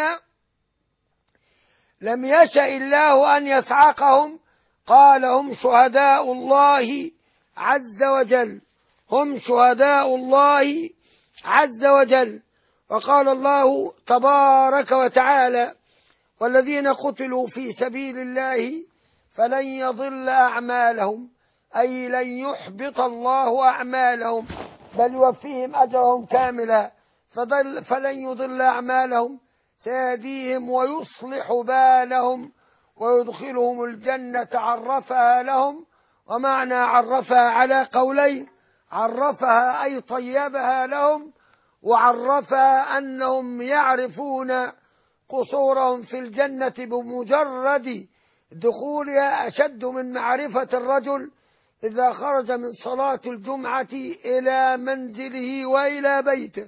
لم يشأ الله أن يصعقهم؟ قال: هم شهداء الله عز وجل، هم شهداء الله عز وجل. وقال الله تبارك وتعالى: والذين قتلوا في سبيل الله فلن يضل أعمالهم، أي لن يحبط الله أعمالهم بل يوفيهم أجرهم كاملا. فضل فلن يضل أعمالهم، سيهديهم ويصلح بالهم ويدخلهم الجنة عرفها لهم. ومعنى عرفها على قولين: عرفها أي طيبها لهم، وعرفها أنهم يعرفون قصورهم في الجنة بمجرد دخولها أشد من معرفة الرجل إذا خرج من صلاة الجمعة إلى منزله وإلى بيته.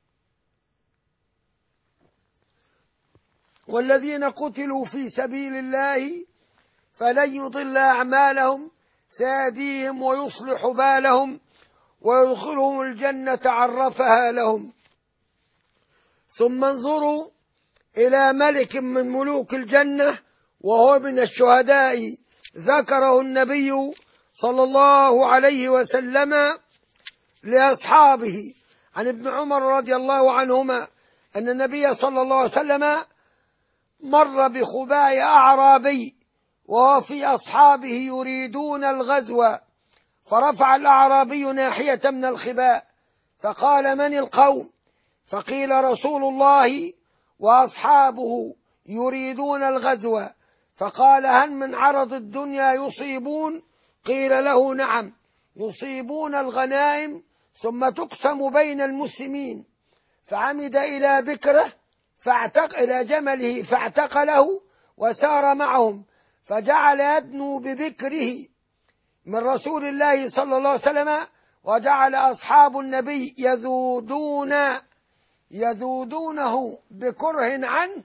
والذين قتلوا في سبيل الله فلن يضل أعمالهم، سيهديهم ويصلح بالهم ويدخلهم الجنة عرفها لهم. ثم انظروا إلى ملك من ملوك الجنة وهو من الشهداء ذكره النبي صلى الله عليه وسلم لأصحابه. عن ابن عمر رضي الله عنهما أن النبي صلى الله عليه وسلم مر بخباء أعرابي وهو في أصحابه يريدون الغزو، فرفع الأعرابي ناحية من الخباء فقال: من القوم؟ فقيل: رسول الله وأصحابه يريدون الغزو. فقال: هل من عرض الدنيا يصيبون؟ قيل له: نعم، يصيبون الغنائم ثم تقسم بين المسلمين. فعمد إلى بكره فاعتق إلى جمله فاعتقله وسار معهم، فجعل يدنو ببكره من رسول الله صلى الله عليه وسلم، وجعل أصحاب النبي يذودون يذودونه بكره عنه.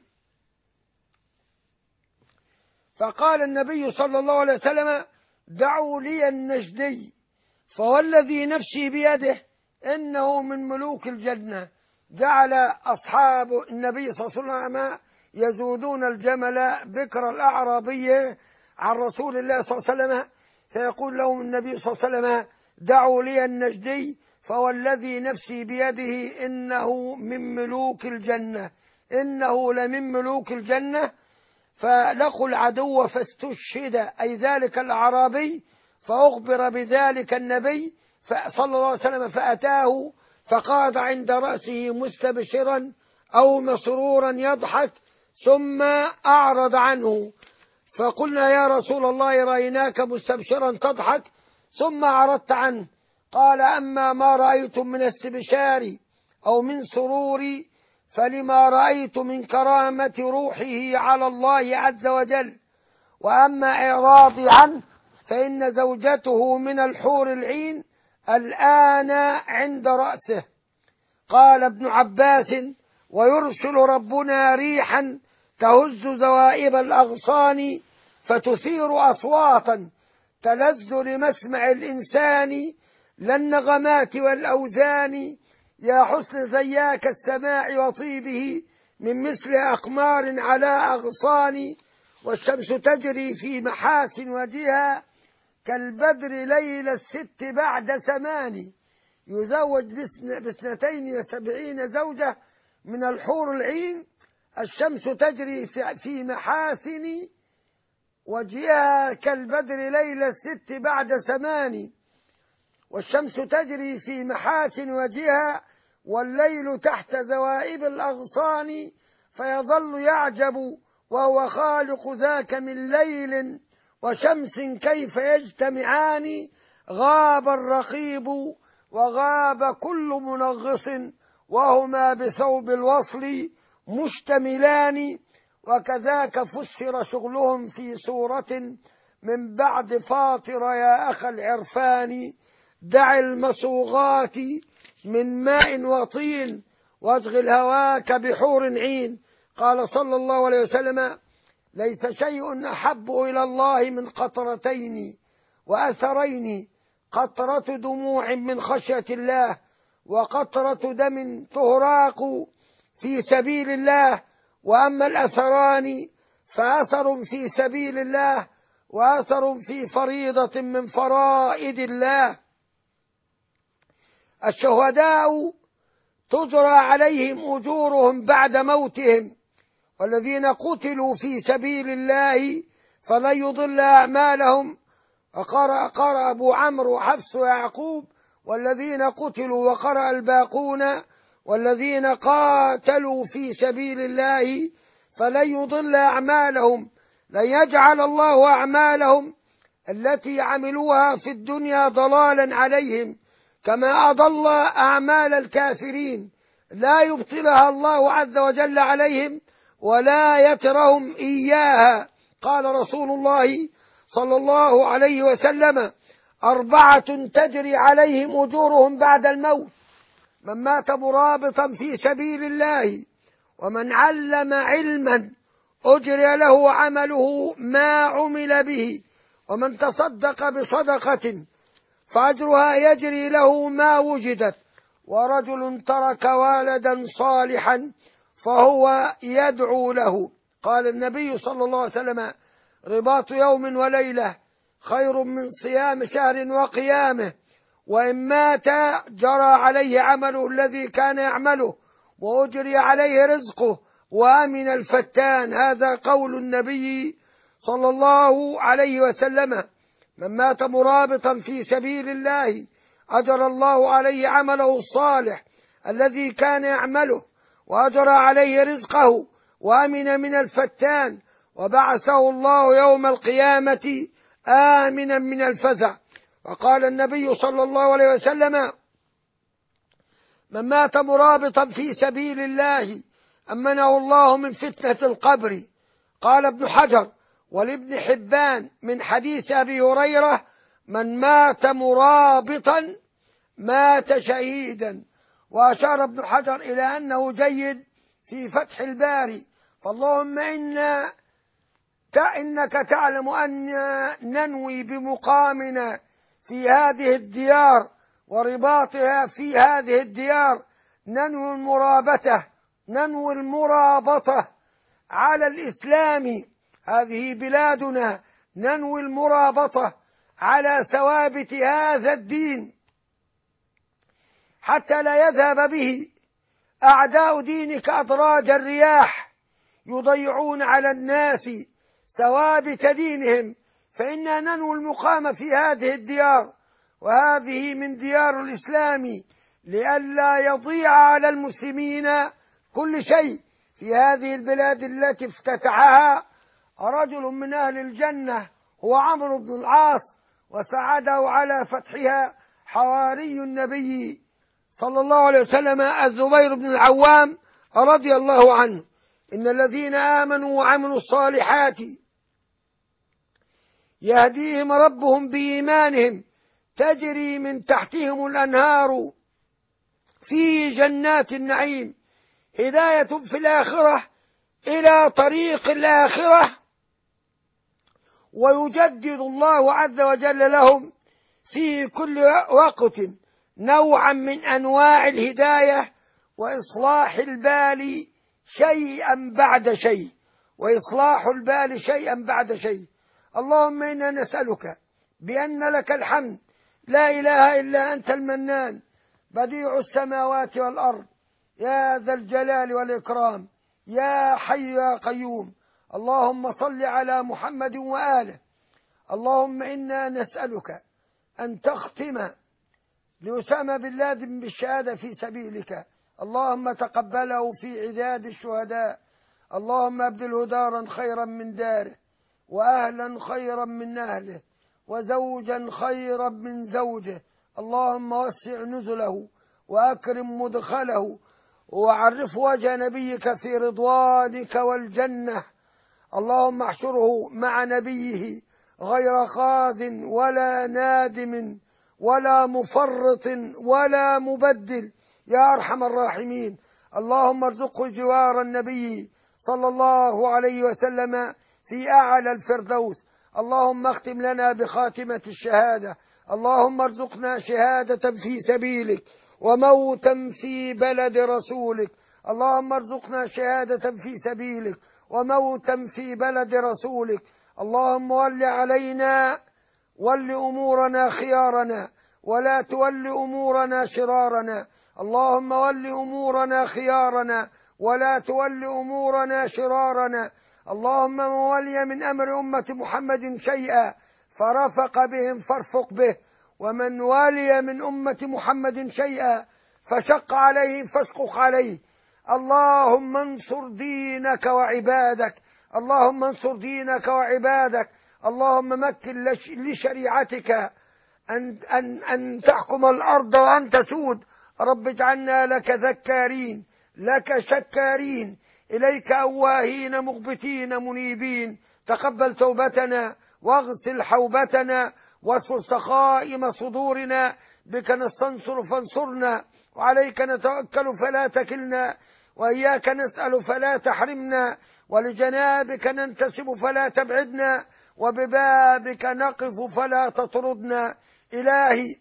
فقال النبي صلى الله عليه وسلم: دعوا لي النجدي، فوالذي نفسي بيده إنه من ملوك الجنة. جعل أصحاب النبي صلى الله عليه وسلم يزودون الجمل بكر الأعرابية عن رسول الله صلى الله عليه وسلم، فيقول لهم النبي صلى الله عليه وسلم: دعوا لي النجدي، فوالذي نفسي بيده إنه من ملوك الجنة. إنه لمن ملوك الجنة، فلقوا العدو فاستشهد، أي ذلك الأعرابي، فأخبر بذلك النبي صلى الله عليه وسلم فأتاه فقعد عند رأسه مستبشرا أو مسرورا يضحك، ثم أعرض عنه. فقلنا يا رسول الله رأيناك مستبشرا تضحك ثم أعرضت عنه. قال أما ما رأيت من استبشار أو من سرور فلما رأيت من كرامة روحه على الله عز وجل، وأما إعراضي عنه فإن زوجته من الحور العين الآن عند رأسه. قال ابن عباس: ويرسل ربنا ريحا تهز زوائب الأغصان فتثير أصواتا تلذ لمسمع الإنسان لا النغمات والأوزان، يا حسن زياك السماع وطيبه من مثل أقمار على أغصان، والشمس تجري في محاسن وجهها كالبدر ليل الست بعد سمان، يزوج باثنتين وسبعين زوجة من الحور العين. الشمس تجري في محاسن وجهها كالبدر ليل الست بعد سمان، والشمس تجري في محاسن وجهها والليل تحت ذوائب الأغصان، فيظل يعجب وهو خالق ذاك من ليل وشمس كيف يجتمعان، غاب الرقيب وغاب كل منغص وهما بثوب الوصل مشتملان، وكذاك فسر شغلهم في سورة من بعد فاطر يا أخ العرفان، دع المصوغات من ماء وطين واشغل هواك بحور عين. قال صلى الله عليه وسلم: ليس شيء أحب إلى الله من قطرتين وأثرين، قطرة دموع من خشية الله وقطرة دم تهراق في سبيل الله، وأما الأثران فأثر في سبيل الله وأثر في فريضة من فرائض الله. الشهداء تجرى عليهم أجورهم بعد موتهم، والذين قتلوا في سبيل الله فلن يضل أعمالهم. وقرأ قرأ أبو عمرو وحفص ويعقوب: والذين قتلوا، وقرأ الباقون: والذين قاتلوا في سبيل الله فلن يضل أعمالهم، لن يجعل الله أعمالهم التي عملوها في الدنيا ضلالا عليهم، كما أضل أعمال الكافرين لا يبطلها الله عز وجل عليهم ولا يترهم إياها. قال رسول الله صلى الله عليه وسلم: أربعة تجري عليهم أجورهم بعد الموت: من مات مرابطا في سبيل الله، ومن علم علما أجري له عمله ما عمل به، ومن تصدق بصدقة فأجرها يجري له ما وجدت، ورجل ترك والدا صالحا فهو يدعو له. قال النبي صلى الله عليه وسلم: رباط يوم وليلة خير من صيام شهر وقيامه، وإن مات جرى عليه عمله الذي كان يعمله وأجري عليه رزقه وأمن الفتان. هذا قول النبي صلى الله عليه وسلم: من مات مرابطا في سبيل الله أجر الله عليه عمله الصالح الذي كان يعمله وأجرى عليه رزقه وأمن من الفتان، وبعثه الله يوم القيامة آمنا من الفزع. وقال النبي صلى الله عليه وسلم: من مات مرابطا في سبيل الله أمنه الله من فتنة القبر. قال ابن حجر ولابن حبان من حديث أبي هريرة: من مات مرابطا مات شهيدا. وأشار ابن حجر إلى أنه جيد في فتح الباري. فاللهم إنا إنك تعلم أن ننوي بمقامنا في هذه الديار ورباطها في هذه الديار، ننوي المرابطة ننوي المرابطة على الإسلام، هذه بلادنا، ننوي المرابطة على ثوابت هذا الدين حتى لا يذهب به أعداء دينك أدراج الرياح يضيعون على الناس ثوابت دينهم، فإنا ننوي المقام في هذه الديار، وهذه من ديار الإسلام، لئلا يضيع على المسلمين كل شيء في هذه البلاد التي افتتحها رجل من أهل الجنة هو عمرو بن العاص، وساعده على فتحها حواري النبي صلى الله عليه وسلم الزبير بن العوام رضي الله عنه. إن الذين آمنوا وعملوا الصالحات يهديهم ربهم بإيمانهم تجري من تحتهم الأنهار في جنات النعيم، هداية في الآخرة إلى طريق الآخرة، ويجدد الله عز وجل لهم في كل وقت نوعا من أنواع الهداية وإصلاح البال شيئا بعد شيء، وإصلاح البال شيئا بعد شيء. اللهم إنا نسألك بأن لك الحمد، لا إله إلا أنت المنان بديع السماوات والأرض، يا ذا الجلال والإكرام، يا حي يا قيوم. اللهم صل على محمد وآله. اللهم إنا نسألك أن تختم لأسامة بن لادن بالشهادة في سبيلك، اللهم تقبله في عداد الشهداء. اللهم أبدله دارا خيرا من داره، وأهلا خيرا من أهله، وزوجا خيرا من زوجه. اللهم وسع نزله وأكرم مدخله، وعرف وجه نبيك في رضوانك والجنة. اللهم احشره مع نبيه غير خاذ ولا نادم ولا مفرط ولا مبدل يا أرحم الراحمين. اللهم ارزقه جوار النبي صلى الله عليه وسلم في أعلى الفردوس. اللهم اختم لنا بخاتمة الشهادة. اللهم ارزقنا شهادة في سبيلك وموتا في بلد رسولك. اللهم ارزقنا شهادة في سبيلك وموتا في بلد رسولك. اللهم ول علينا ول أمورنا خيارنا، ولا تول أمورنا شرارنا. اللهم ول أمورنا خيارنا، ولا تول أمورنا شرارنا. اللهم من ولي من أمر أمة محمد شيئا فرفق بهم فارفق به، ومن ولي من أمة محمد شيئا فشق عليهم فاشقق عليه. اللهم انصر دينك وعبادك، اللهم انصر دينك وعبادك. اللهم مكن لشريعتك أن, أن, أن تحكم الأرض وأن تسود. رب اجعلنا لك ذكارين، لك شكارين، إليك أواهين مغبتين منيبين. تقبل توبتنا واغسل حوبتنا واصفر سخائم صدورنا. بك نستنصر فانصرنا، وعليك نتوكل فلا تكلنا، وإياك نسأل فلا تحرمنا، ولجنابك ننتسب فلا تبعدنا، وببابك نقف فلا تطردنا. إلهي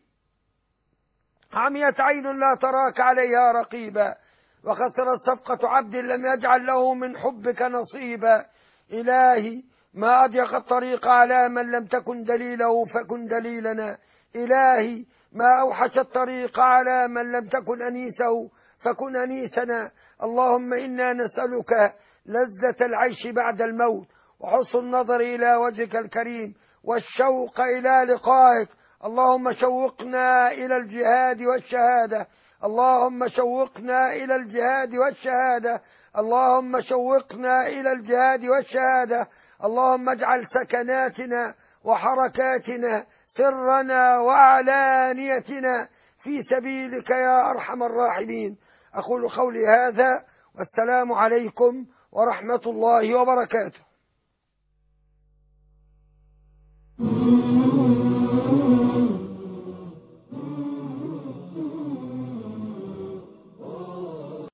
عميت عين لا تراك عليها رقيبا، وخسرت صفقة عبد لم يجعل له من حبك نصيبا. إلهي ما أضيق الطريق على من لم تكن دليله فكن دليلنا. إلهي ما أوحش الطريق على من لم تكن أنيسه فكن أنيسنا. اللهم إنا نسألك لذة العيش بعد الموت، وحسن النظر إلى وجهك الكريم، والشوق إلى لقائك. اللهم شوقنا إلى الجهاد والشهادة، اللهم شوقنا إلى الجهاد والشهادة، اللهم شوقنا إلى الجهاد والشهادة. اللهم اجعل سكناتنا وحركاتنا سرنا وعلانيتنا في سبيلك يا أرحم الراحمين. أقول قولي هذا، والسلام عليكم ورحمة الله وبركاته.